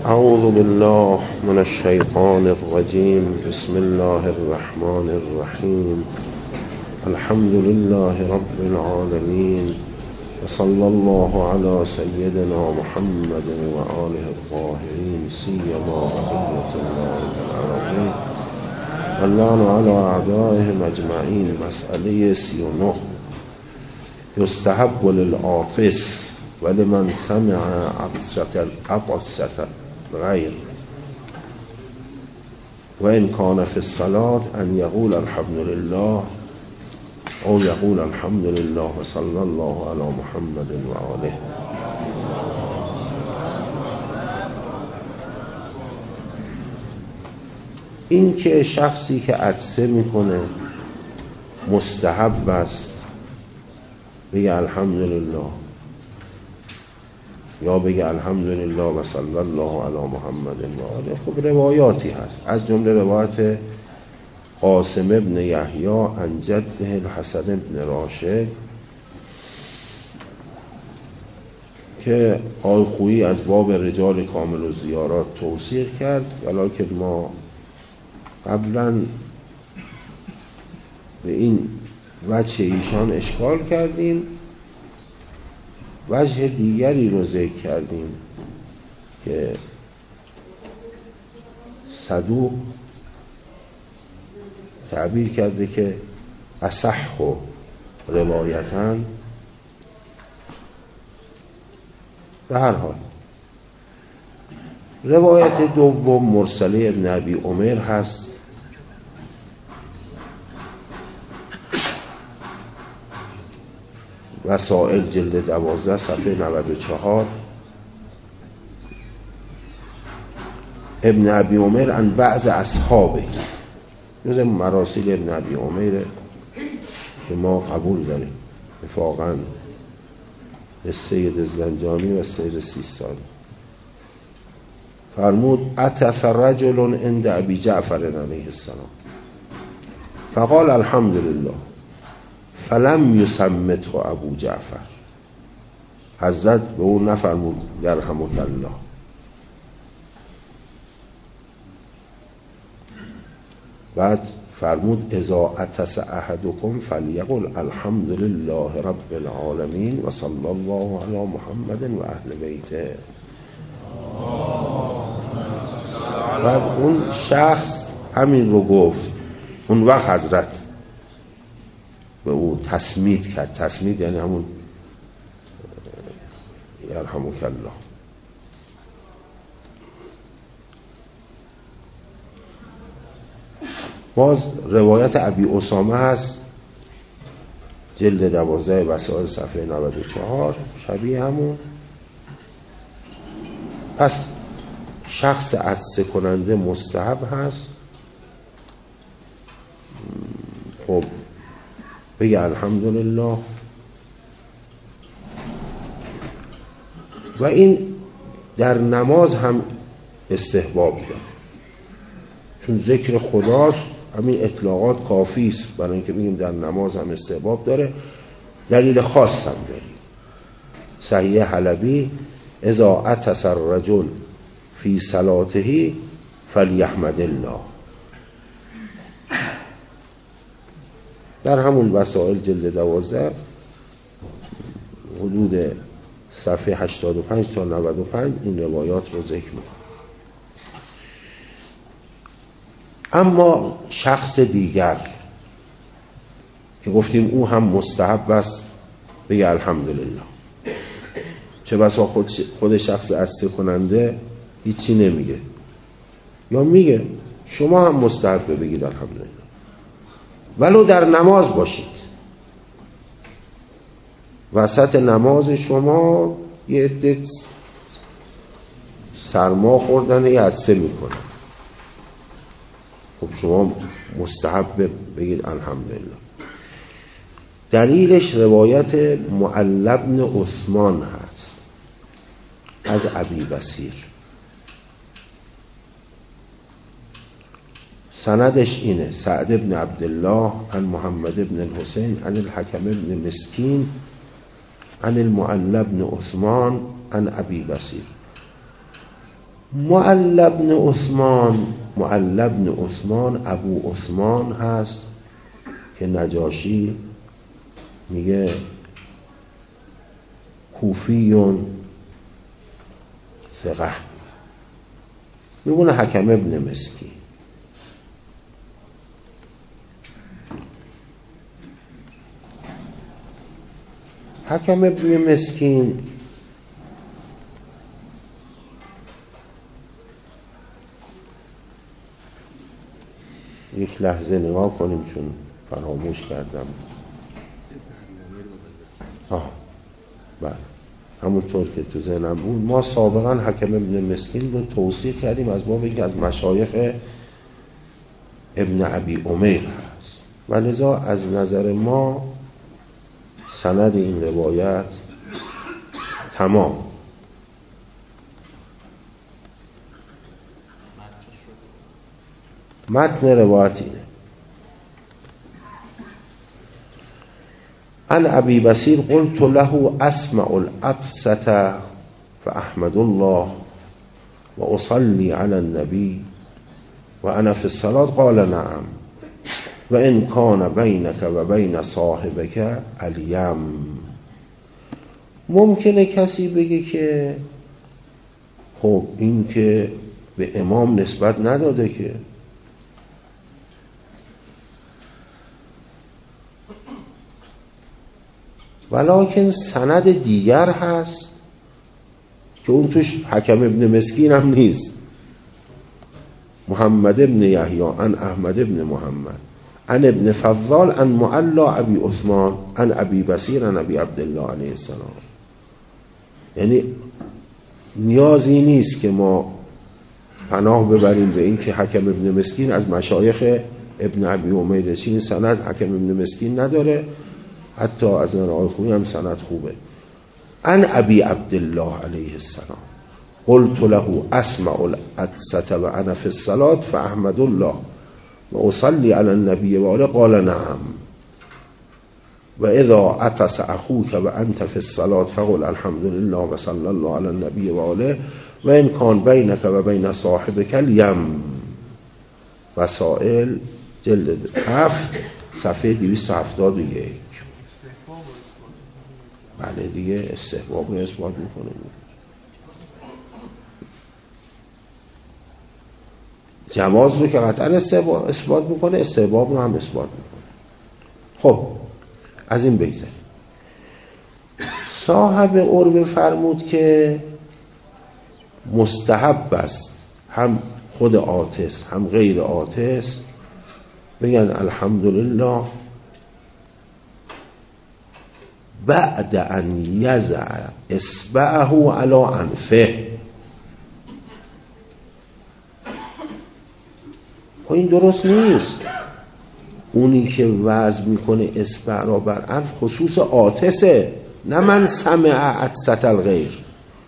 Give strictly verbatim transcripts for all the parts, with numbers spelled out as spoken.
اعوذ بالله من الشیطان الرجیم. بسم الله الرحمن الرحیم. الحمد لله رب العالمین و صلی الله علی سیدنا محمد و آله الطاهرین سیما بقیة الله العربی و اللعن علی اعدائهم اجمعین. مسئله سی و نه. یستحب للعاطس ولمن سمع عطسة غیر و ان کان فی الصلاة ان یقول الحمد لله او یقول الحمد لله و صلی الله علی محمد و آله. این که شخصی که عطسه میکنه مستحب است بگه الحمدلله یا بگه الحمدلله و صلی الله علی محمد و آله. خب روایاتی هست، از جمله روایت قاسم ابن یحیی عن جده الحسن ابن راشد که آقای خویی از باب رجال کامل و زیارات توصیح کرد، ولیکن ما قبلا به این وجه ایشان اشکال کردیم. وجه دیگری رو ذکر کردیم که صدوق تعبیر کرده که اصح و روایتاً. به هر حال روایت دوم مرسله ابن ابی عمر هست وسائل جلد دوازده صفحه نود و چهار. ابن ابی عمر عن بعض اصحابه، جز مراسیل ابن ابی عمر که ما قبول داریم اتفاقاً السید زنجانی و السید سیستانی. فرمود عطس رجل عند ابی جعفر علیه السلام فقال الحمد لله فلم یسمته ابو جعفر. حضرت به اون نفرمود یرحمک الله. بعد فرمود اذا عطس احدکم فلیقل الحمد لله رب العالمین و صلی الله علی محمد و اهل بیته. بعد اون شخص همین رو گفت. اون وقت حضرت به او تسمید کرد. تسمید یعنی همون یرحمک الله. باز روایت ابی اسامه هست جلد دوازده وسائل صفحه نود و چهار، شبیه همون. پس شخص عطسه کننده مستحب هست خب بگه الحمدلله. و این در نماز هم استحباب داره، چون ذکر خداست. همین اطلاقات کافی است برای اینکه بگیم در نماز هم استحباب داره. دلیل خاص هم داریم. صحیح حلبی اذا عطس الرجل فی صلاته فلیحمد الله. در همون وسائل جلد دوازده حدود صفحه هشتاد و پنج تا نود و پنج این روایات رو ذکر می‌کنه. اما شخص دیگر که گفتیم او هم مستحب است بگه الحمدلله. چه بسا خود, خود شخص عطسه کننده هیچی نمیگه یا میگه شما هم مستحب بگید الحمدلله، ولو در نماز باشید. وسط نماز شما یه عده سرما خوردن یه عطسه میکنه، خب شما مستحب بگید الحمدلله. دلیلش روایت معل بن عثمان هست از ابی بصیر. سندش اینه: سعد بن عبدالله عن محمد بن الحسین عن الحکم بن مسکین عن المعل بن عثمان عن ابی بصیر. معل بن عثمان، معل بن عثمان ابو عثمان هست که نجاشی میگه کوفیون ثقه، میگونه حکم ابن مسکین. حکم ابن مسکین یک لحظه نگاه کنیم چون فراموش کردم. آه بله، همونطور که تو ذهنم بود ما سابقا حکم ابن مسکین رو توصیح کردیم از باب اینکه از مشایخ ابن ابی امیر هست و لذا از نظر ما سند این روایت تمام. متن روایت اینه: ان ابی بصیر قلت له اسمع العطسة فاحمد الله واصلي على النبي وانا في الصلاة قال نعم و ان کان بینک و بین صاحبک الیم. ممکنه کسی بگه که خب این که به امام نسبت نداده که، ولکن سند دیگر هست که اون توش حکم ابن مسکین هم نیست. محمد ابن یحیی عن احمد ابن محمد عن ابن فضال عن معلا ابی عثمان عن ابی بصیر عن ابی عبدالله علیه السلام. یعنی نیازی نیست که ما پناه ببریم به این که حکم ابن مسکین از مشایخ ابن ابی امیر، چین سند حکم ابن مسکین نداره، حتی از من آقای خوبی هم سند خوبه. عن ابی عبدالله علیه السلام قلت له اسمع العطسة و انا فی الصلاة فاحمد الله و اصلی علی النبی و آله قال نعم و اذا عطس اخوک و انت فی الصلاة فقل الحمد لله و صلی الله علی النبی و آله و ان کان بینک و بین صاحبک الیم. وسائل جلد هفت صفحه دویست و هفتاد و یک. بله دیگه استحباب رو اثبات میکنه. جواز رو که قطعا اثبات میکنه، استحباب رو هم اثبات میکنه. خب از این بگذاریم. صاحب عربه فرمود که مستحب است هم خود عاطس هم غیر عاطس بگن الحمدلله بعد ان یضع اصبعه علی انفه. این درست نیست. اونی که وضع میکنه اصبع را بر انف خصوص عاطسه، نه من سمع عطسة الغیر.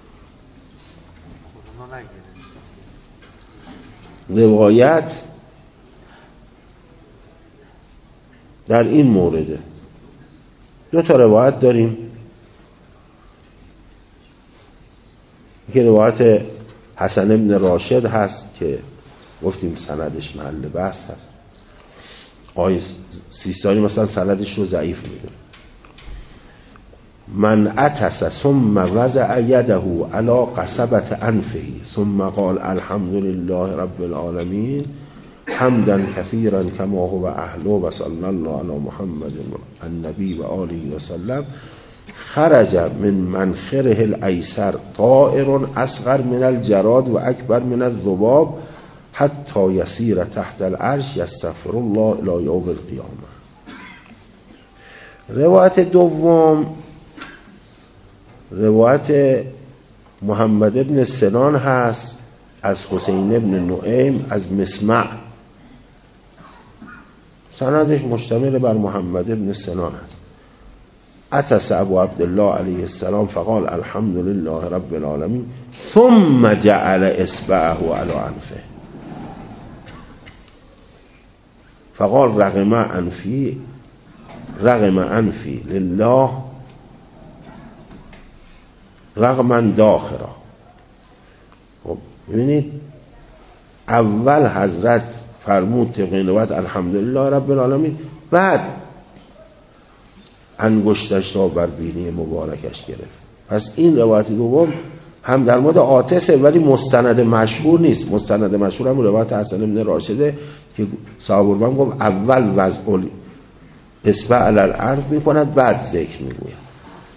روایت در این مورده. دو تا روایت داریم. یکی روایت حسن ابن راشد هست که گفتیم سندش محل بحث هست. آقای سیستانی مثلا سندش رو ضعیف میدونه. من عطس ثم وضع یده علی قصبة انفه ثم قال الحمد لله رب العالمین حمدا كثيرا كما هو اهله و صلی الله علی محمد النبی و آله و سلم خرج من منخره الایسر طائر اصغر من الجراد و اکبر من الذباب حتی یسیر تحت العرش یستغفر الله الی یوم القیامه. روایت دوم روایت محمد ابن سنان هست از حسین ابن نعیم از مسمع. سندش مشتمل بر محمد ابن سنان هست. عطس ابو عبدالله علیه السلام فقال الحمد لله رب العالمین ثم جعل اصبعه علی انفه فقال رغم انفی رغم انفی لله رغما داخرا خب ببینید اول حضرت فرمود طبق روایت الحمدلله رب العالمین، بعد انگشتش را بر بینی مبارکش گرفت. پس این روایت دوم هم در مورد عاطسه ولی مستند مشهور نیست. مستند مشهور هم روایت حسن بن راشده که صاحب البم گفت اول وضع اصبع علی الانف میکند بعد ذکر میگوید.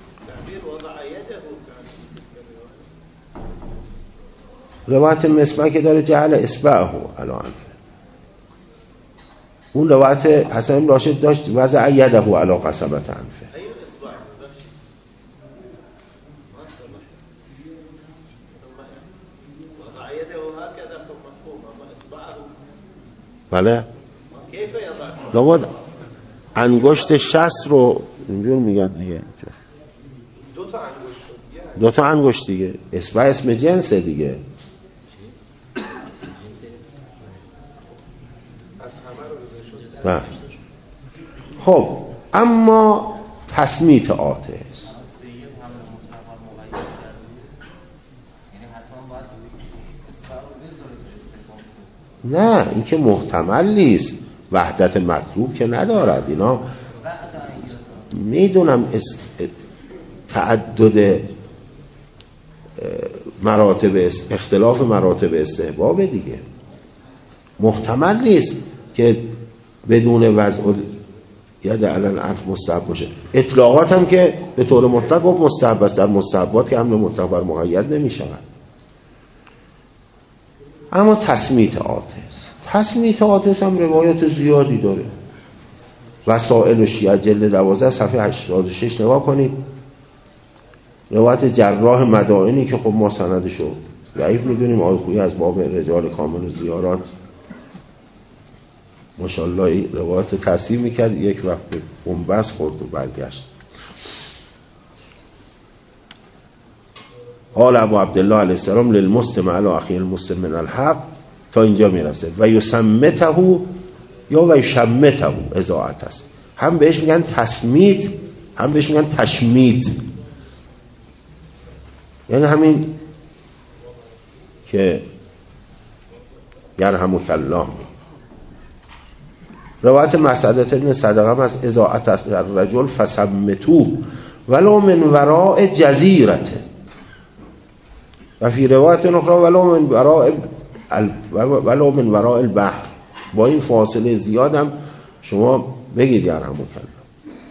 روایت مسمع که داره جعل اصبعه علی انف، اون روایت حسن بن راشد داشت وضع یده علی قصبت انفه. بله لابد انگشت شست رو اینجور میگن دیگه، دو تا انگشت دو تا انگشت دیگه، اصبع اسم جنسه دیگه. نه خب اما تسمیت آتش نه، این که محتمل نیست، وحدت مطلوب که ندارد. اینا میدونم تعدد مراتب اختلاف مراتب استحباب دیگه، محتمل نیست که بدون وضع ید علی الانف مستحب باشه. اطلاقات هم که به طور مطلق گفت مستحب است، در مستحبات که حمل مطلق بر مقید نمی شود. اما تسمیت آتش، تسمیت آتش هم روایت زیادی داره. وسائل شیعه جلد دوازده صفحه هشتاد و شش نگاه کنید، روایت جراح مدائنی که خب ما سندشو ضعیف میدونیم، آقای خویی از باب رجال کامل و زیارات ماشاءالله روایت تصحیح میکرد، یک وقت به بنبست خورد و برگشت. قال ابو عبدالله علیه السلام للمسلم علی اخی المسلم من الحق، تا اینجا میرسه. و یسمته یا و یشمته اضاعت است، هم بهش میگن تسمیت هم بهش میگن تشمیت، یعنی همین که یرحمک الله. روایت مسعدة ابن صدقه هم از اضاعت است الرجل فسمتوه ولو من وراء جزیرته، و فی روایت اخرى ولو من وراء ولو من وراء البحر، با این فاصله زیادم شما بگید یرحمک الله.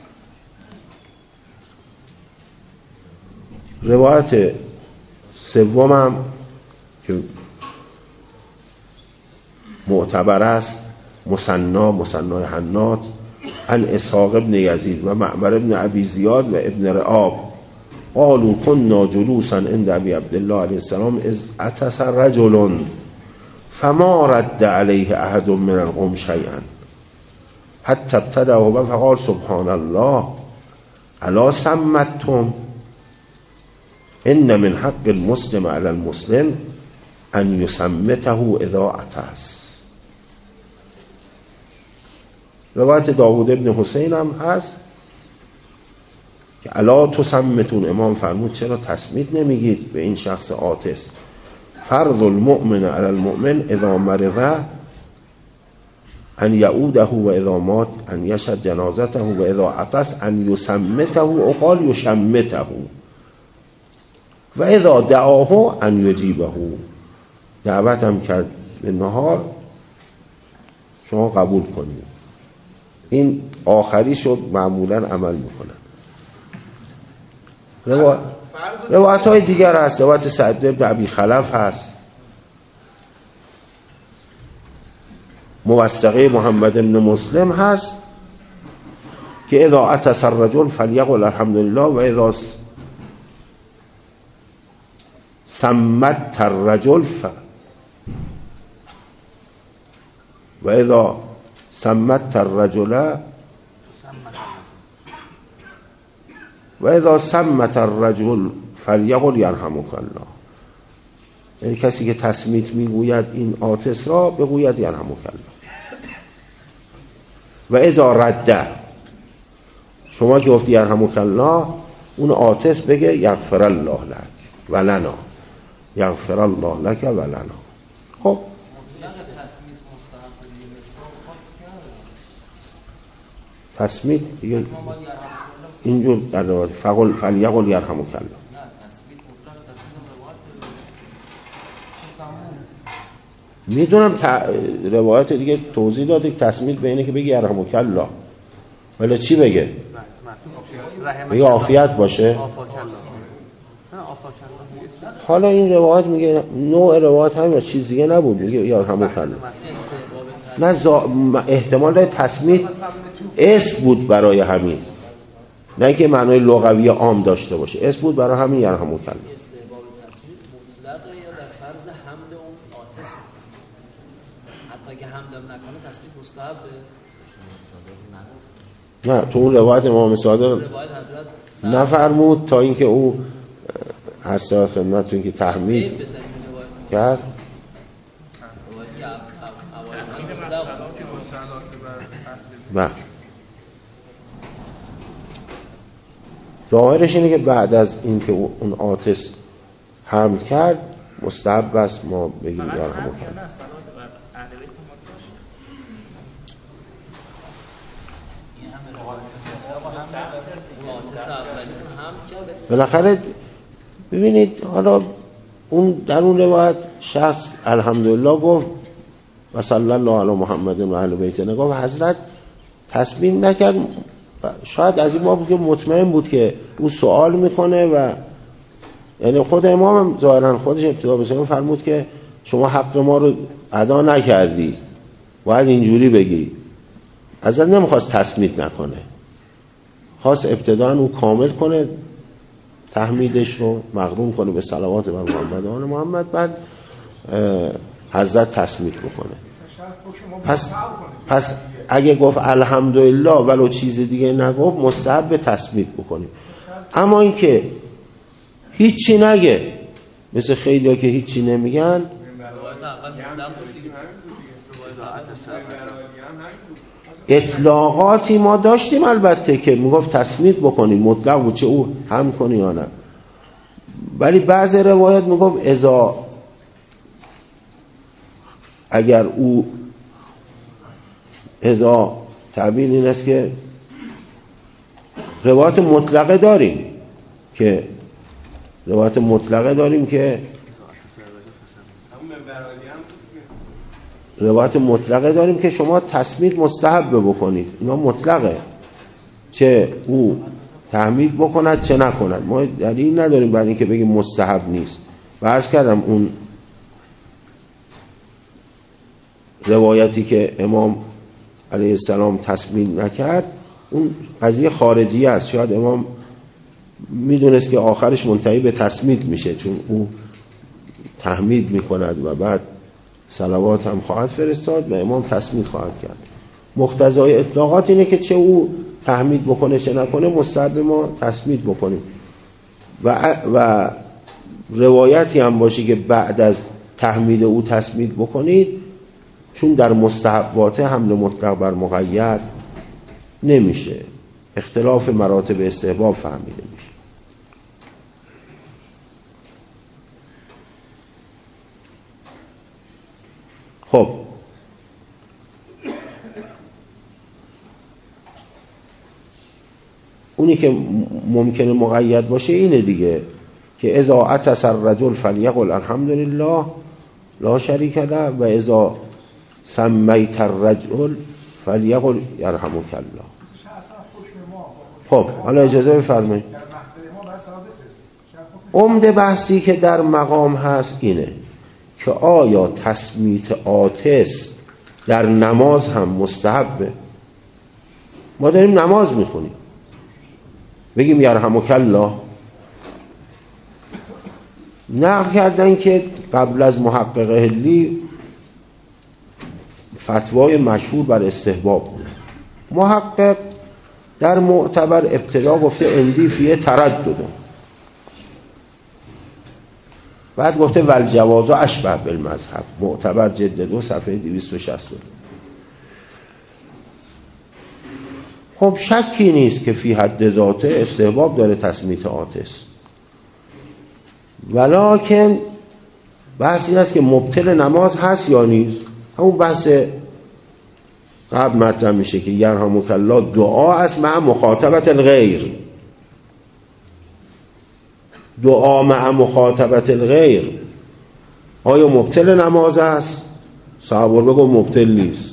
روایت سومم که معتبر است مسنا مسنای حنات عن اسحاق ابن یزید و معمر ابن ابی زیاد و ابن رعاب قالوا كنا جلوسا عند ابي عبد الله عليه السلام اذ عطس رجل فما رد عليه احد من القوم شيئا حتى ابتدأه فقال سبحان الله الا سمتم ان من حق المسلم على المسلم ان يسمته اذا عطس. روایت داوود ابن حسین هم هست که الا تسمتون، امام فرمود چرا تسمیت نمیگید به این شخص عاطس. فرض المؤمن علی المؤمن اذا مرض ان یعوده و اذا مات ان یشهد جنازته و اذا عطس ان یسمته و قال یشمته و اذا دعاه ان یجیبه، دعوت هم کرد به نهار شما قبول کنید. این آخری شد معمولا عمل میکنن. روا... روایت های دیگر هست، روایت سعد بن ابی خلف هست، موثقه محمد بن مسلم هست که اذا عطس الرجل فلیقل الحمدلله و اذا سمت الرجل ف و اذا سمت الرجل و اذا سمت الرجل فلیقل یرحمک الله، یعنی کسی که تسمیت میگوید این عاطس را بگوید یرحمک الله. و اذا رد، شما که گفتی یرحمک الله، اون عاطس بگه یغفر الله لک و لنا. یغفر الله لک و لنا. خب تسمید دیگه اینجور در روایت فقل فلیقل یرحمک الله. میدونم ت... روایت دیگه توضیح داده تسمید به اینه که بگی یرحمک الله، ولی چی بگه؟ بگه عافیت باشه. حالا این روایت میگه نوع روایت همین و چیز دیگه نبود، میگه یرحمک الله. نه زا... احتمال داره تسمید اسم بود برای همین، نه که معنای لغوی عام داشته باشه، اسم بود برای همین یرحمک الله. استحباب تسمید مطلقه یا در فرض حمد اون آتس؟ حتی که حمدم نکنه تسمید مستحبه؟ نه تو اون روایت امام صادق نفرمود تا اینکه او هر سال خدمتتون که تحمید کرد. بله ظاهرش اینه که بعد از اینکه اون آتش حمل کرد مستحب است ما بگیم یرحمک. بالاخره ببینید حالا اون در اون روایت شخص الحمدلله گفت و صلی الله علی محمد و اهل بیت، نگاه حضرت تسبیح نکرد. شاید از این باب که مطمئن بود که اون سوال میکنه و یعنی خود امام هم ظاهرا خودش ابتدا بسیار فرمود که شما حق ما رو ادا نکردی، باید اینجوری بگی. حضرت نمیخواست تسمید نکنه، خواست ابتداً اون کامل کنه تحمیدش رو مقرون کنه به صلوات بر محمد و آل محمد، بعد حضرت تسمید بکنه. پس پس اگه گفت الحمدلله ولو چیز دیگه نگفت مستحب به تسمید بکنیم. اما اینکه هیچی نگه مثل خیلی‌ها که هیچی نمیگن، اطلاقاتی ما داشتیم البته که میگفت تسمید بکنیم مطلق بود، چه او هم کنی یا نه، ولی بعض روایت میگفت اذا اگر او اذا تعبیر این است که روایت مطلقه داریم که روایت مطلقه داریم که روایت مطلقه داریم که شما تسمید مستحب بکنید، اینا مطلقه، چه او تحمید بکند چه نکند. ما دلیل نداریم برای اینکه بگیم مستحب نیست. و عرض کردم اون روایتی که امام علیه السلام تسمید نکرد اون قضیه خارجی است. شاید امام میدونست که آخرش منتهی به تسمید میشه، چون او تحمید میکند و بعد صلوات هم خواهد فرستاد و امام تسمید خواهد کرد. مقتضای اطلاقات اینه که چه او تحمید بکنه چه نکنه مستحب ما تسمید بکنیم. و, و روایتی هم باشه که بعد از تحمید او تسمید بکنید، چون در مستحبات حمل مطلق بر مقید نمیشه، اختلاف مراتب استحباب فهمیده میشه. خب اونی که ممکنه مقید باشه اینه دیگه که اذا عطس الرجل فلیقل الحمدلله لا شریک له و اذا سمیت الرجل فلیقل یرحمک الله. خب حالا اجازه بفرمایید. عمده بحثی که در مقام هست اینه که آیا تسمیت آتش در نماز هم مستحبه؟ ما داریم نماز میخونیم بگیم یرحمک الله؟ نقل کردن که قبل از محقق هلی فتوای مشهور بر استحباب بود. محقق در معتبر ابتدا گفته اندی فیه تردد، بعد گفته والجواز اشبه بالمذهب، معتبر جلد دو صفحه دویست و شصت و دو. خب شکی نیست که فی حد ذاته استحباب داره تسمیت آتش، ولکن بحث این است که مبطل نماز هست یا نیست. همون بحث قبل مطرح میشه که یرحمک الله دعا است مع مخاطبت الغیر. دعا مع مخاطبت الغیر آیا مبطل نماز است؟ صحابه بگو مبطل نیست.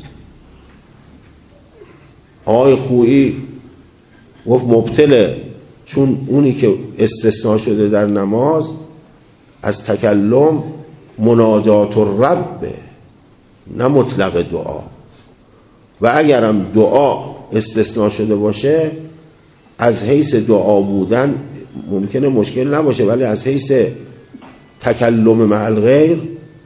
آقای خویی گفت مبطله، چون اونی که استثناء شده در نماز از تکلم مناجات الرب، نه مطلق دعا. و اگرم دعا استثناء شده باشه از حیث دعا بودن ممکنه مشکل نباشه، ولی از حیث تکلم مع الغیر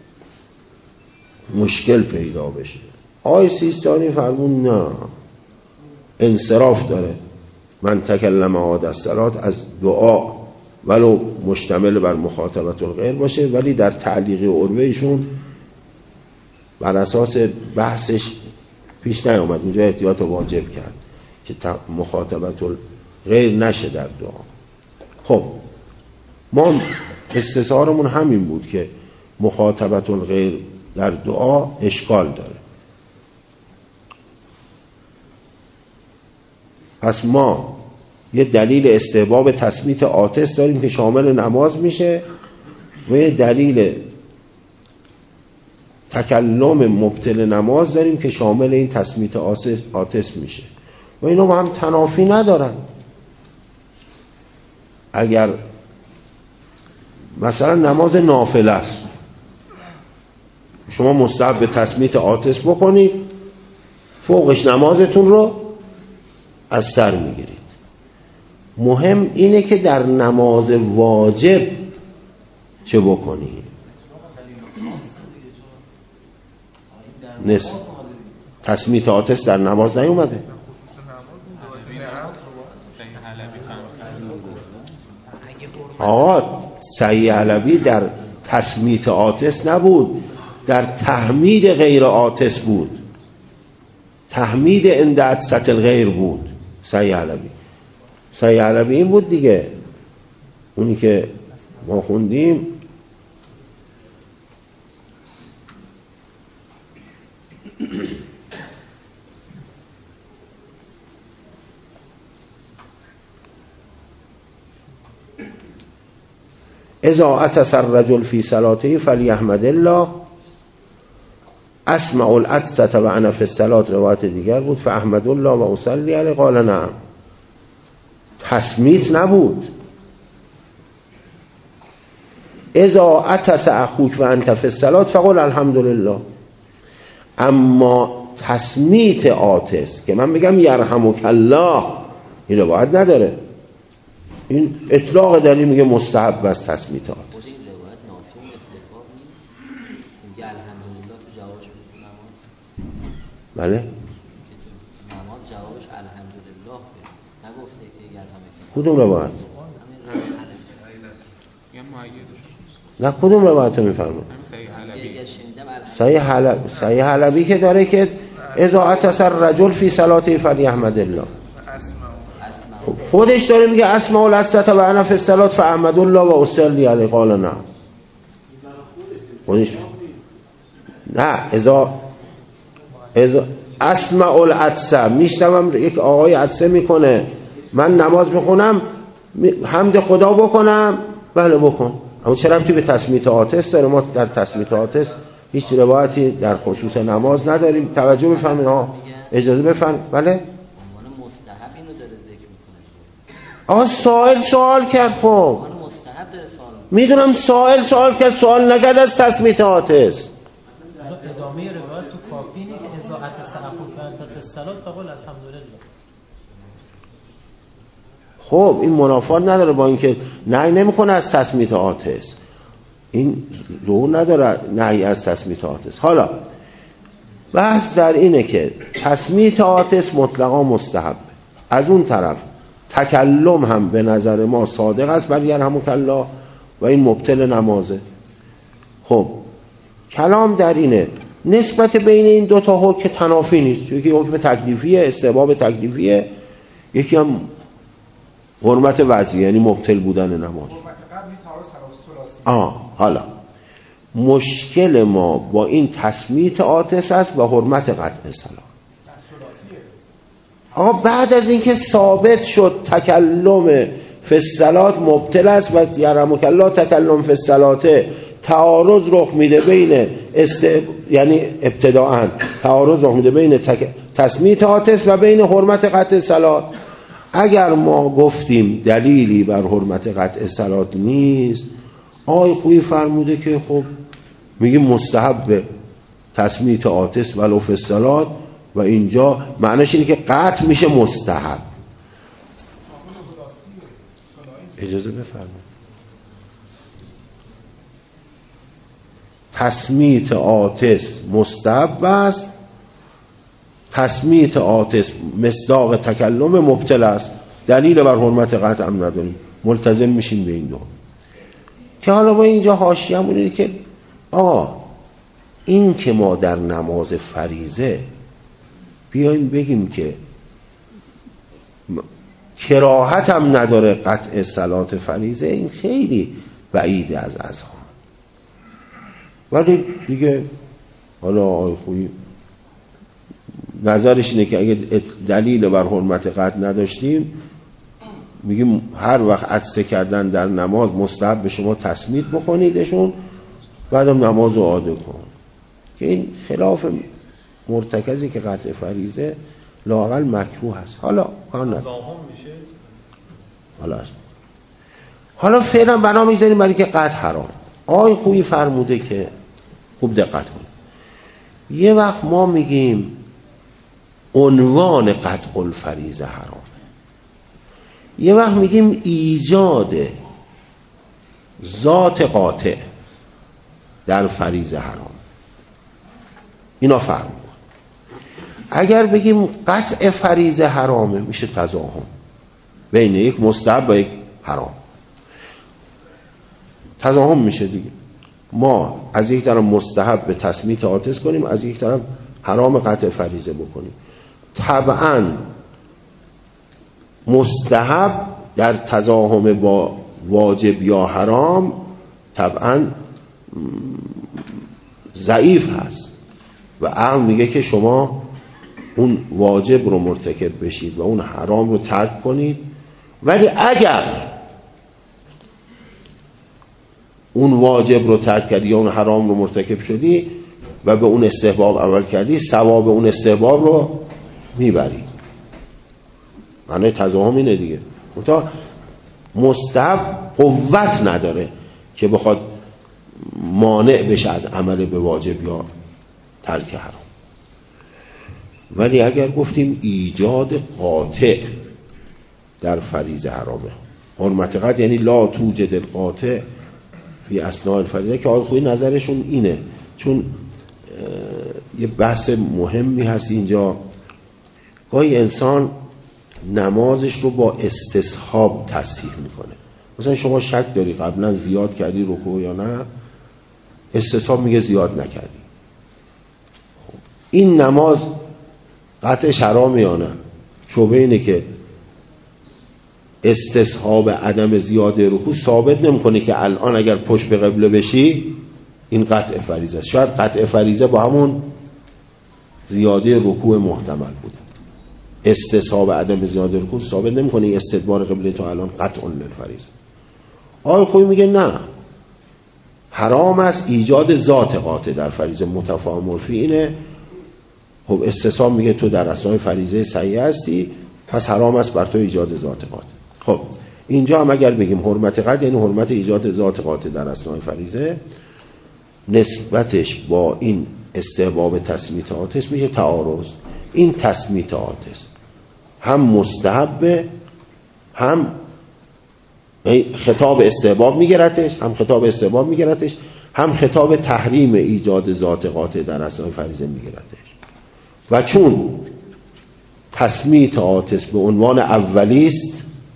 مشکل پیدا بشه. آقای سیستانی فرمون نه، انصراف داره من تکلم عاد الصلات از دعا ولو مشتمل بر مخاطبت الغیر باشه، ولی در تعلیق عروهشون بر اساس بحثش پیش نیامد، اونجا احتیاط واجب کرد که مخاطبت الغیر نشه در دعا. خب ما استظهارمون همین بود که مخاطبت الغیر در دعا اشکال داره. پس ما یه دلیل استحباب تسمیت آتش داریم که شامل نماز میشه و یه دلیل تکلم مبطل نماز داریم که شامل این تسمیت آتش میشه و اینا با هم تنافی ندارن. اگر مثلا نماز نافله است شما مستحب به تسمیت آتش بکنید، فوقش نمازتون رو از سر میگیرید. مهم اینه که در نماز واجب چه بکنید. نصف تسمیت آتش در نماز نیومده. آقا صحیح علوی در تسمیت آتش نبود، در تحمید غیر آتش بود، تحمید عند عطست الغیر بود. صحیح علوی صحیح علوی این بود دیگه، اونی که ما خوندیم اذا عطس الرجل فی صلاته فلیحمد الله اسمع العطسة و انا فی الصلاة. روایت دیگر بود فاحمد الله و اصلی علیه قال نعم. تسمیت نبود. اذا عطس اخوک و انت فی الصلاة فقل الحمدلله. اما تسمیت آتش که من بگم یرحمک الله این روایت نداره. این اطلاق دلیل میگه مستحب است تسمیت آتش. بله نماز جوابش الحمدلله نگفته که یرحمک. کدوم روایت؟ نه کدوم روایت میفرمایید؟ صحیح حلبی. صحیح حلبی که داره که اذا عطس الرجل فی صلاته فلیحمد الله. خودش داره میگه اسمع العطسة و انا فی الصلاة فاحمد الله و اصلی علیه قال نعم. خودش نه اذا اذا اسمع العطسة میشنوم یک آقای عطسه میکنه، من نماز میخونم حمد خدا بکنم، بله بکن. اما چرا ربطی به تسمیت آتش داره؟ ما در تسمیت آتش هیچ روایتی در خصوص نماز نداریم. توجه بفرمایید ها، اجازه بفرمایید. بله آقا سائل سوال کرد. خب میدونم سائل سوال کرد، سوال نکرد از تسمیت آتش. ادامه روایت تو کافی اینه که اذا عطس اخوک و انت فی الصلاة فقل الحمدلله. خب این منافات نداره با اینکه نهی نمیکنه از تسمیت آتش، این رو نداره نهی از تسمیت آتش. حالا بحث در اینه که تسمیت آتش مطلقا مستحب، از اون طرف تکلم هم به نظر ما صادق است بر یرحمک الله و این مبطل نمازه. خب کلام در اینه نسبت بین این دو تا حکم تنافی نیست، یکی حکم تکلیفیه استحباب تکلیفیه، یکی هم حرمت وضعی یعنی مبطل بودن نماز. آه حالا مشکل ما با این تسمیت عاطس است و حرمت قطع صلات. آقا بعد از اینکه ثابت شد تکلم فی الصلات مبطل است و یرحمک الله تکلم فی الصلات تعارض رخ میده بین است... یعنی ابتداءً تعارض رخ میده بین تک... تسمیت عاطس و بین حرمت قطع صلات. اگر ما گفتیم دلیلی بر حرمت قطع صلات نیست، آقای خویی فرموده که خب میگیم مستحب تسمیت عاطس ولو فی الصلات و اینجا معنیش اینه که قطع میشه مستحب. اجازه بفرمایید. تسمیت عاطس مستحب است، تسمیت عاطس مصداق تکلم مبطل است، دلیل بر حرمت قطع هم نداریم، ملتزم میشیم به این دو. که حالا ما اینجا حاشیه‌مون اینه که آه این که ما در نماز فریضه بیایم بگیم که کراهت هم نداره قطع صلات فریضه، این خیلی بعیده از اذهان. ولی دیگه حالا آقای خویی نظرش اینه که اگه دلیل بر حرمت قطع نداشتیم، میگیم هر وقت عطسه کردن در نماز مستحب به شما تسمیت بکنیدشون، بعدم نماز رو عاده کن. که این خلاف مرتکزی که قطع فریضه لااقل مکروه هست. حالا کار نداره. حالا است. حالا فعلا بنا میذاریم برای که قطع حرام. آقای خویی فرموده که خوب دقت کنید. یه وقت ما میگیم عنوان قطع الفریضه حرام، یه وقت میگیم ایجاد ذات قاطع در فریضه حرام. اینا فرق میکنه. اگر بگیم قطع فریضه حرامه، میشه تضاهم بین یک مستحب و یک حرام. تضاهم میشه دیگه. ما از یک طرف مستحب به تسمیت عاطس کنیم، از یک طرف حرام قطع فریضه بکنیم. طبعا مستحب در تضاهم با واجب یا حرام طبعا ضعیف هست و عقل میگه که شما اون واجب رو مرتکب بشید و اون حرام رو ترک کنید. ولی اگر اون واجب رو ترک کردی یا اون حرام رو مرتکب شدی و به اون استحباب عمل کردی، ثواب اون استحباب رو میبری. معنی تضاهم اینه دیگه. منتها مستحب قوت نداره که بخواد مانع بشه از عمل به واجب یا ترک حرام. ولی اگر گفتیم ایجاد قاطع در فریضه حرامه، حرمت قطع یعنی لا توجد القاطع فی اثناء الفریضه، که آقای خویی نظرشون اینه. چون یه بحث مهمی هست اینجا. گاهی انسان نمازش رو با استصحاب تصحیح میکنه. مثلا شما شک داری قبلا زیاد کردی رکوع یا نه، استصحاب میگه زیاد نکردی. این نماز قطعش حرامه یا نه؟ شبهه اینه که استصحاب عدم زیاده رکوع ثابت نمیکنه که الان اگر پشت به قبله بشی این قطع فریضه است. شاید قطع فریضه با همون زیاده رکوع محتمل بوده. استصحاب عدم زیاده رکوع ثابت نمیکنه این استدبار قبله تا الان قطع للفریضه. آقای خویی میگه نه، حرام است ایجاد ذات قاطع در فریضه. متفاهم فی اینه. خب استصحاب میگه تو در اثناء فریضه صحیح هستی، پس حرام است بر تو ایجاد ذات قاطع. خب اینجا هم اگر بگیم حرمت قطع یعنی حرمت ایجاد ذات قاطع در اثناء فریضه، نسبتش با این استحباب تسمیت عاطس میشه تعارض. این تسمیت عاطس هم مستحب، هم خطاب استحباب میگیرتش، هم خطاب استحباب میگیرتش، هم خطاب تحریم ایجاد ذات قاطع در اثناء فریضه میگیرتش. و چون تسمیت عاطس به عنوان اولی است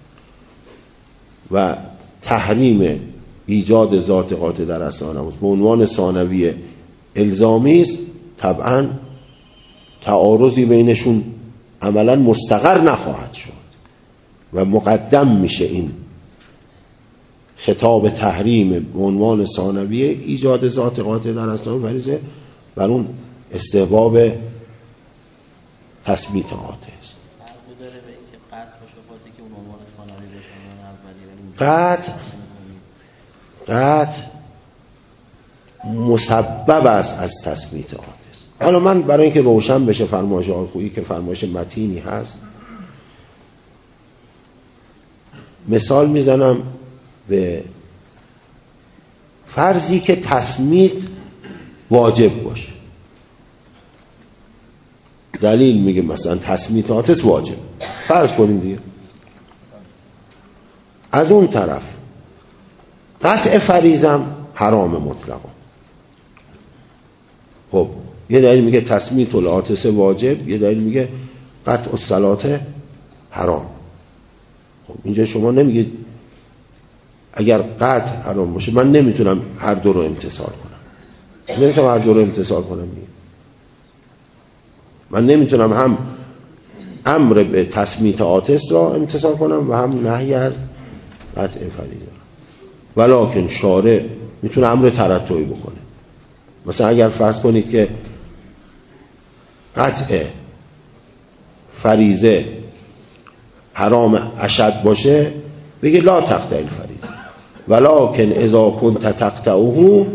و تحریم ایجاد ذات قاطع در اثناء نماز به عنوان ثانوی الزامی است، طبعا تعارضی بینشون عملا مستقر نخواهد شد و مقدم میشه این خطاب تحریم به عنوان ثانویه ایجاد ذات قاطع در اسناد فریضه بر اون استحباب تثبیت قاطع است. قطع قطع مسبب است از تثبیت قاطع است. حالا من برای اینکه روشن بشه فرمایش آقای خویی که فرمایش متینی هست مثال میزنم به فرضی که تسمیت واجب باشه. دلیل میگه مثلا تسمیت عاطس واجب، فرض کنیم دیگه. از اون طرف قطع فریضم حرام مطلقا. خب یه دلیل میگه تسمیت العاطس واجب، یه دلیل میگه قطع الصلات حرام. خب اینجا شما نمیگید اگر قطع حرام باشه من نمیتونم هر دو رو امتثال کنم. نمیتونم هر دو رو امتثال کنم دیگه. من نمیتونم هم امر به تسمیت عاطس را امتثال کنم و هم نهی از قطع فریضه. ولکن شارع میتونه امر ترتعی بکنه. مثلا اگر فرض کنید که قطع فریضه حرام اشد باشه بگه لا تقطع الفریضه ولکن اذا كنت تقطعه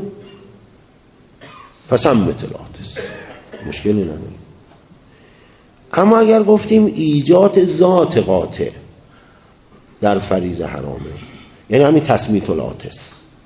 فسمت العاطس، مشکلی نداره. اما اگر گفتیم ایجاد ذات قاطع در فریضه حرامه، یعنی همین تسمیت العاطس،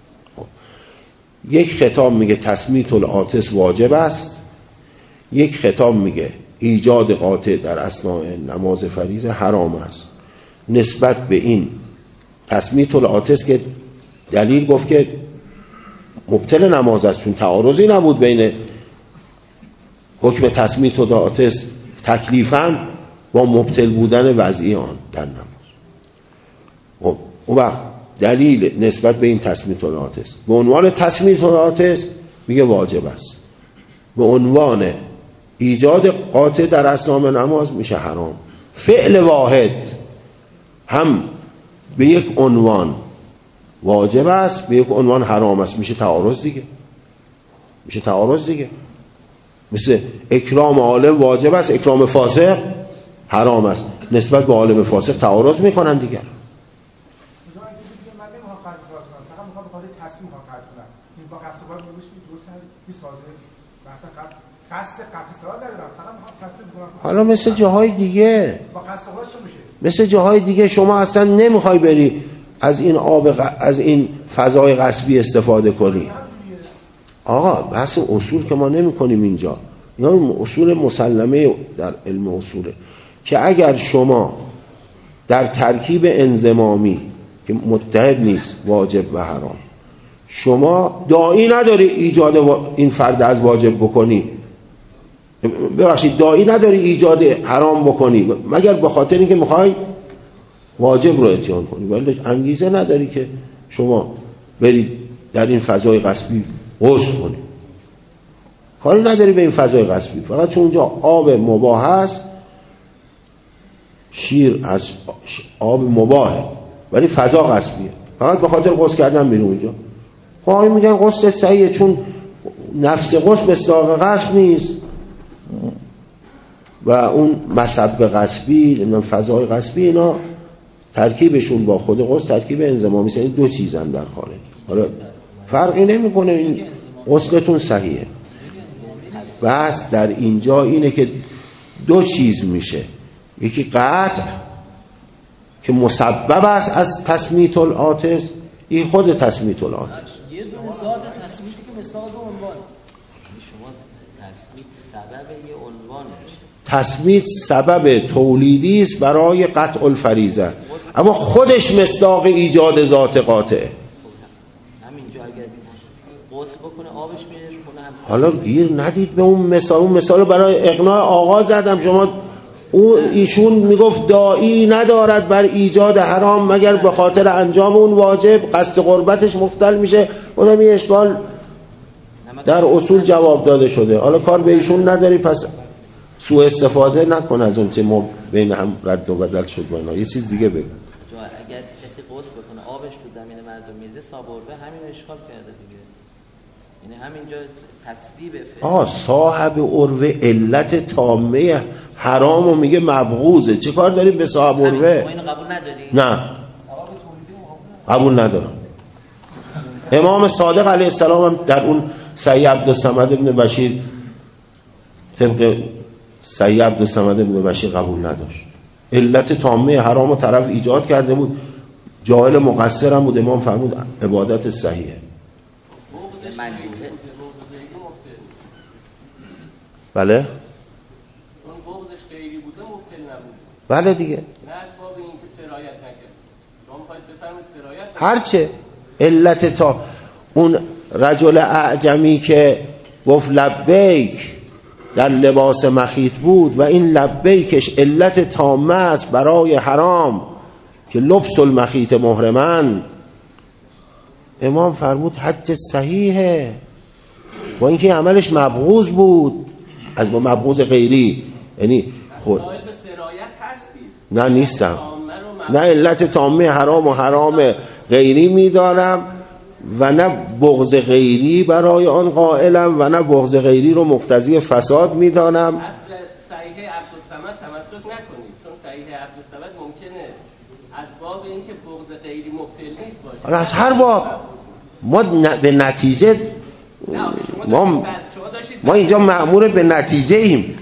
یک خطاب میگه تسمیت العاطس واجب است، یک خطاب میگه ایجاد قاطع در اثناء نماز فریضه حرام است. نسبت به این تسمیت العاطس که دلیل گفت که مبطل نماز است، چون تعارضی نبود بین حکم تسمیت العاطس تکلیفاً با مبطل بودن وضعی آن در نماز. خب اون وقت دلیل نسبت به این تسمیت العاطس به عنوان تسمیت العاطس میگه واجب است، به عنوان ایجاد قاطع در اثناء نماز میشه حرام. فعل واحد هم به یک عنوان واجب است به یک عنوان حرام است، میشه تعارض دیگه. میشه تعارض دیگه. مثل اکرام عالم واجب است، اکرام فاسق حرام است. نسبت به عالم فاسق تعارض میکنن دیگه. حالا مثل جاهای دیگه مثل جاهای دیگه شما اصلا نمیخوای بری از این آب غ... از این فضای غصبی استفاده کنی. آقا بحث اصول که ما نمی کنیم اینجا، یا اصول مسلمه در علم اصوله که اگر شما در ترکیب انضمامی که متحد نیست واجب و حرام شما داعی نداری ایجاد این فرد از واجب بکنی، ببخشید داعی نداری ایجاد حرام بکنی مگر به خاطر اینکه میخوای واجب رو اتیان کنی، ولی انگیزه نداری که شما برید در این فضای غصبی غسل کنی. کاری نداری به این فضای غصبی، فقط چون اونجا آب مباح هست، شیر از آب مباحه ولی فضا غصبیه، فقط به خاطر غسل کردن میره اونجا. خواهی میگن غسل صحیحه چون نفس غسل مصداق غصب نیست و اون مصب غصبی من فضای غصبی اینا ترکیبشون با خود غسل ترکیب انضمامی است، یعنی دو چیزن در خارج. حالا فرقی نمیکنه این غسلتون صحیحه. بس در اینجا اینه که دو چیز میشه، یکی قطع که مسبب است از تسمیت العاطس، این خود تسمیت العاطس یه دونه ذات تسمیتی که مثال دو عنوان شما تسمیت سبب یه عنوان میشه. تسمیت سبب تولیدی است برای قطع الفریضه، اما خودش مصداق ایجاد ذات قاطعه. همینجا اگر غسل بکنه آبش میره خونه هم. حالا گیر ندید به اون مثال، اون مثال برای اقناع آقا زدم. شما او ایشون میگفت داعی ندارد بر ایجاد حرام مگر به خاطر انجام اون واجب، قصد قربتش مختل میشه. اونم یه اشکال در اصول جواب داده شده. حالا کار به ایشون نداری، پس سوء استفاده نکن از اون چه ما بین هم رد و بدل شد با اینا. یه چیز دیگه بگو. اگر کسی غسل بکنه آبش تو زمین مردم میریزه سابوربه همین اشکال کرده دیگه. یعنی همینجا تصویب فعل. آه صاحب عروه علت تامه حرامو میگه مبغوزه، چه کار داریم به صاحب عروه؟ اینو قبول نداری؟ نه قبول ندارم. امام صادق علیه السلام هم در اون سعی عبدالصمد ابن بشیر طبق سعی عبدالصمد ابن بشیر قبول نداشت. علت تامه حرام و طرف ایجاد کرده بود، جاهل مقصر هم بود، امام فرمود عبادت صحیحه. بله چون بغضش غیری بوده مبتل نبود. بله دیگه، نه اسباب این که سرایت نکرد. شما می‌خواید بفرمایید سرایت هرچه علت تا اون رجل اعجمی که گفت لبیک در لباس مخیط بود و این لبیکش علت تامه است برای حرام که لبس المخیط محرمن، امام فرمود حج صحیحه، با اینکه عملش مبغوض بود از با مبغوض غیری. یعنی خود قائل به سرایت هستید؟ نه نیستم، نه علت تامه حرام و حرام غیری میدارم و نه بغض غیری برای آن قائلم و نه بغض غیری رو مقتضی فساد میدانم. اصل صحیح عبدالصمد تمسک نکنید، چون صحیح عبدالصمد ممکنه از باب اینکه بغض غیری مبتل نیست باشه. حالا از هر باب ما به نتیجه ما, ما اینجا مأمور به نتیجه ایم.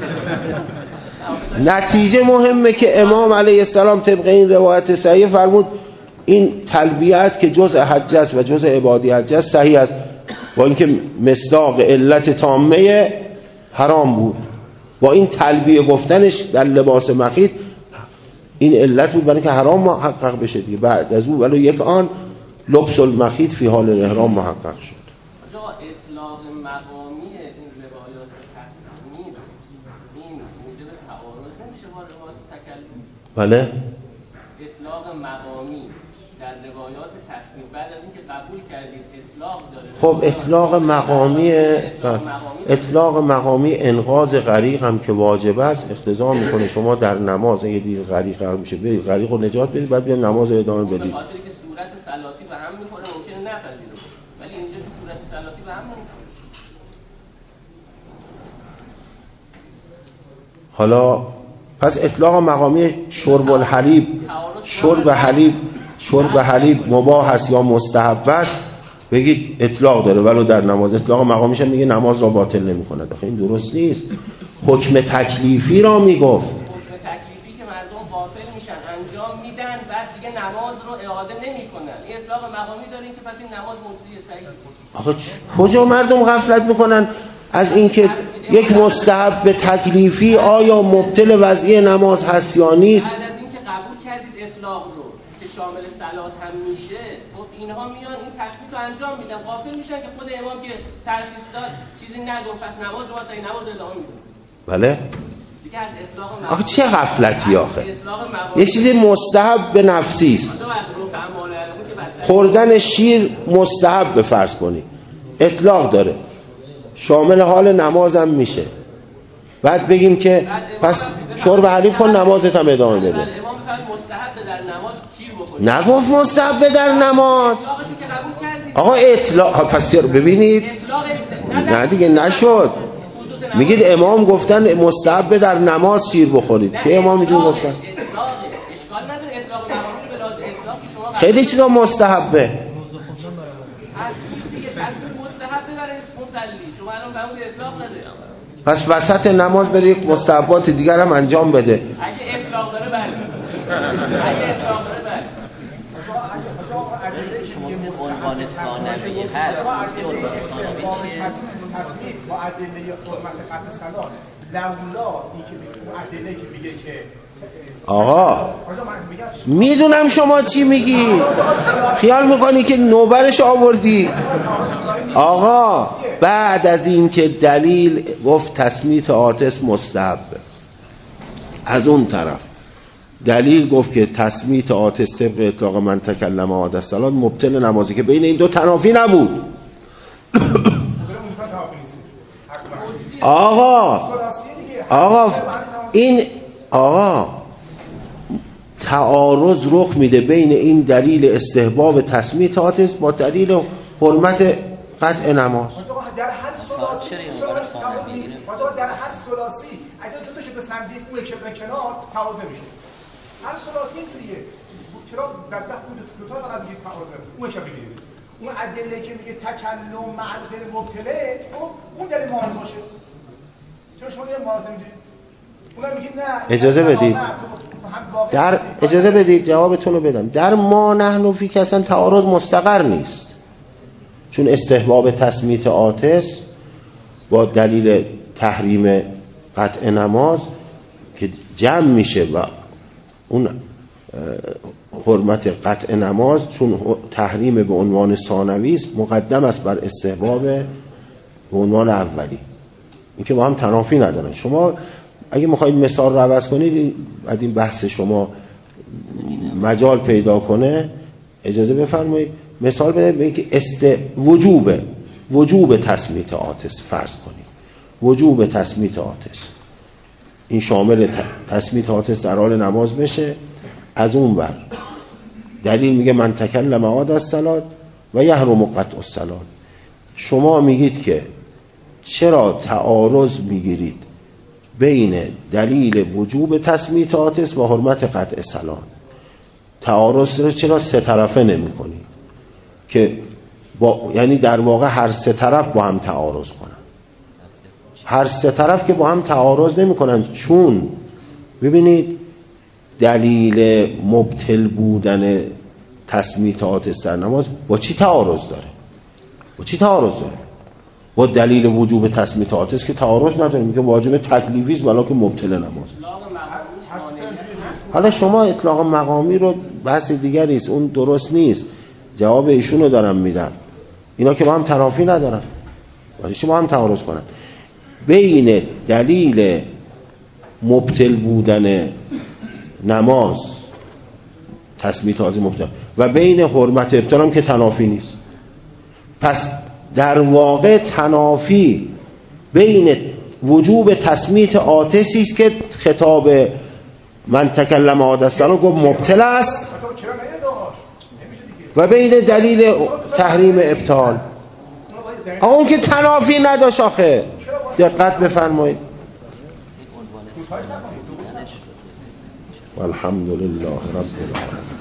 نتیجه مهمه که امام علیه السلام طبق این روایت صحیح فرمود این تلبیت که جزء حج است و جزء عبادی حج است صحیح است، با اینکه مصداق علت تامه حرام بود، با این تلبیه گفتنش در لباس مخیط این علت بود برای اینکه حرام محقق بشه دیگه. بعد از اون ولی یک آن لبس المخیط فی حال الاحرام محقق شد. جا اطلاق مقامی این روایات تصمیم این موجب تعارض نمیشه با روایات تکلم؟ بله اطلاق مقامی در روایات تصمیم بعد از اینکه قبول کردید اطلاق داره. خب اطلاق مقامی اطلاق مقامی انقاذ غریق هم که واجب است اقتضا میکنه شما در نماز اگه دید غریق غرق میشه برید غریق رو نجات بدید بعد بیان نماز ادامه بدید. به خاطر که صورت صلاتی به هم میخوره ممکنه نپذیره، ولی اینجا که صورت صلاتی به هم نمیخوره. حالا پس اطلاق مقامی شرب الحلیب شرب حلیب شرب حلیب مباح است یا مستحب است بگید اطلاق داره ولو در نماز. اطلاق مقامیش هم میگه نماز را باطل نمیکنه. آخه این درست نیست. حکم تکلیفی را میگفت. حکم تکلیفی که مردم غافل میشن انجام میدن بعد دیگه نماز رو اعاده نمیکنن. این اطلاق مقامی داره که پس این نماز مجزی صحیح. آخه کجا مردم غفلت میکنن از اینکه یک مستحب به تکلیفی آیا مبطل وضعی نماز هست یا نیست؟ بعد از اینکه قبول کردید اطلاق رو که شامل صلات هم میشه، خب اینها میان این تصمیم رو انجام میدن، غافل میشن که خود امام که ترخیص داد چیزی نگفت پس نماز رو واسه نماز ادامه میده. بله دیگه از اطلاق مقامی آخه چه غفلتی آخه؟ یه چیزی مستحب به نفسی است. خوردن شیر مستحب به فرض کنی اطلاق داره شامل حال نمازم میشه، بعد بگیم که پس شرب حلیب کن نمازت هم ادامه بده. نگفت مستحب در نماز. آقا اطلاق پس ببینید نه دیگه نشد. میگید امام گفتن مستحب در نماز شیر بخورید که امام اینجور گفتن خیلی چیزا مستحبه. پس وسط نماز بره یک مستحبات دیگر هم انجام بده. اگه اطلاق داره بله. اگه اطلاق داره بله. شما میگید عنوان ثانوی هست. عنوان ثانوی چیه؟ با ادله حرمت قطع صلات لولا این که میگه ادله که میگه که آقا میدونم شما چی میگی، خیال میکنی که نوبرش آوردی. آقا بعد از این که دلیل گفت تسمیت آتش مستحب، از اون طرف دلیل گفت که تسمیت آتش طبق اطلاق من تکلم عاد الصلات مبطل نمازی، که بین این دو تنافی نبود. آقا آقا این آقا تعارض رخ میده بین این دلیل استحباب تسمیه آتش با دلیل حرمت قطع نماز. در هر ثلاثی در هر ثلاثی اگه دو تاشو به سمت اون یک به کنار تعارض میشه. هر ثلاثی اینطوریه. چرا بدبخت بود دو تا فقط میگه تعارض اون چه میگه؟ اون ادله که میگه تکلم مع غیر مبتله اون دلیل معارض باشه. چرا شما یه معارض میدید؟ اونم میگه نه اجازه بدید در اجازه بدید جوابتون رو بدم. در ما نحن فی که اصلا تعارض مستقر نیست، چون استحباب تسمیت آتش با دلیل تحریم قطع نماز که جمع میشه و اون حرمت قطع نماز چون تحریم به عنوان ثانوی است مقدم است بر استحباب به عنوان اولی. این که با هم تنافی ندارن. شما اگه میخواید مثال رو عوض کنید بعد این بحث شما مجال پیدا کنه اجازه بفرمایید مثال بده به اینکه است وجوب وجوب تسمیت آتش فرض کنید. وجوب تسمیت آتش این شامل تسمیت آتش در حال نماز بشه. از اون بر دلیل میگه من تکلم عاد الصلاه و یحرم قطع الصلاه. شما میگید که چرا تعارض میگیرید بین دلیل وجوب تسمیت آتش و حرمت قطع صلاه؟ تعارض رو چرا سه طرفه نمی کنید که با یعنی در واقع هر سه طرف با هم تعارض کنن؟ هر سه طرف که با هم تعارض نمی کنن، چون ببینید دلیل مبطل بودن تسمیت آتش در نماز با چی تعارض داره؟ با چی تعارض داره؟ با دلیل وجوب تسمیت آتش که تعارض نداره، میگه واجب تکلیفی است ولی که مبطل نماز. حالا شما اطلاق مقامی رو بحث دیگری است، اون درست نیست. جواب ایشون رو دارم میدم. اینا که با هم تنافی ندارن ولی شما هم تعارض کنن بین دلیل مبطل بودن نماز تسمیت آتش مبطل و بین حرمت ابطال هم که تنافی نیست. پس در واقع تنافی بین وجوب تسمیت آتشی است که خطاب من تکلم عاد الصلاه گفت مبطل است و بین دلیل تحریم ابطال اون که تنافی نداشت. آخه دقت بفرمایید. والحمد لله رب العالمین.